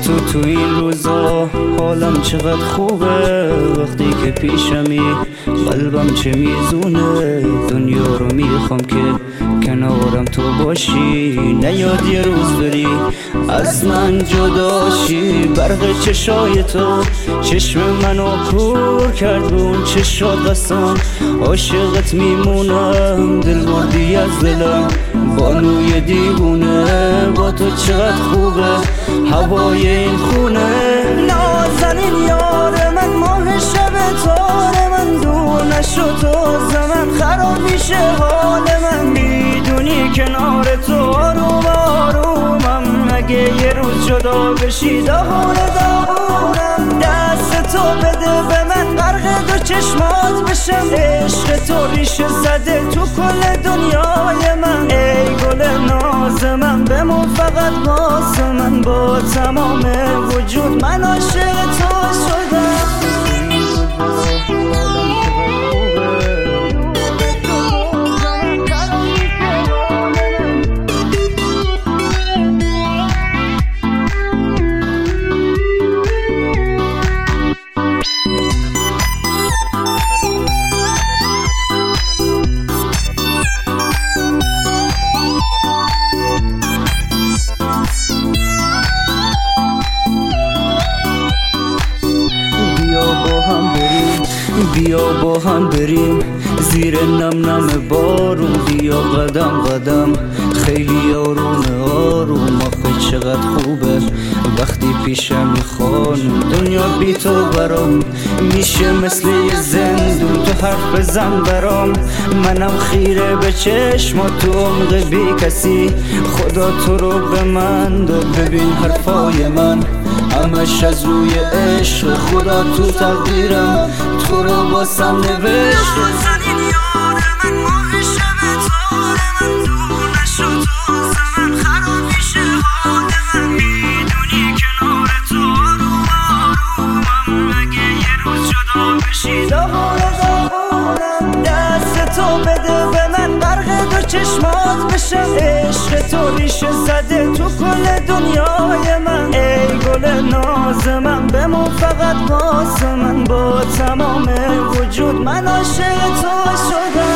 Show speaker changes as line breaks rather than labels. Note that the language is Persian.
تو این روزا حالم چقدر خوبه، وقتی که پیشمی قلبم چه میزونه. دنیا رو میخوام که کنارم تو باشی، نیاد یه روز بری از من جداشی. برق چشای تو چشم منو کور کرد، به اون چشات قسم عاشقت میمونم. دل بردی از دلم بانوی دیوونه، با تو چقدر خوبه هوای این خونه. نازنین یار من، ماه شب تار من، دور نشو تو زمن خراب میشه حال من. میدونی کنار تو آروم آرومم، اگه یه روز جدا بشی داغونه داغونم. دست تو بده به من، غرق دو چشمات بشم. عشق تو ریشه زده تو کل دنیای من. ای گل ناز من، بمون فقط واسه من. با تمام وجود من عاشق تو شدم. بیا با هم بریم زیر نم نم بارون. بیا قدم قدم خیلی آروم آروم. آخه چقدر خوبه وقتی پیشم خانم. دنیا بی تو برام میشه مثل یه زندون. تو حرف بزن برام، منم خیره به چشمات. تو عمق بی کسی خدا تو رو به من داد. ببین حرفای من همش از روی عشق، خدا تو تقدیرم تو رو باسم نوشت. نازنین یار من، ماه شب تار من، دور نشو تو زمن خراب میشه حال من. میدونی کنار تو آروم آرومم، اگه یه روز جدا بشی داغونه داغونم. دست تو بده به من، غرق دو چشمات بشم. عشق تو ریشه زده تو کل دنیای من. ای گل ناز من، بمون فقط واسه من. با تمام وجود من عاشق تو شدم.